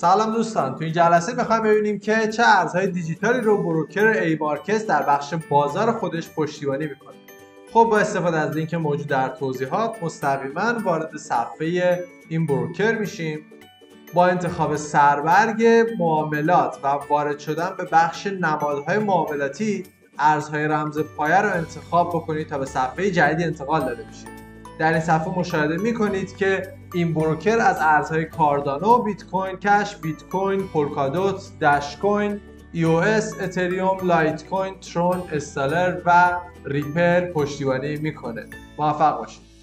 سلام دوستان، تو این جلسه میخوایم ببینیم که چه ارزهای دیجیتالی رو بروکر ای مارکتس در بخش بازار خودش پشتیبانی میکنه. خب با استفاده از لینک موجود در توضیحات مستقیما وارد صفحه این بروکر میشیم. با انتخاب سربرگ معاملات و وارد شدن به بخش نمادهای معاملاتی ارزهای رمز پایه رو انتخاب بکنید تا به صفحه جدیدی انتقال داده بشید. در این صفحه مشاهده میکنید که این بروکر از ارزهای کاردانو، بیت کوین کش، بیت کوین، پولکادوت، داش کوین، EOS، اتریوم، لایت کوین، ترون، استالر و ریپل پشتیبانی میکنه. موفق باشید.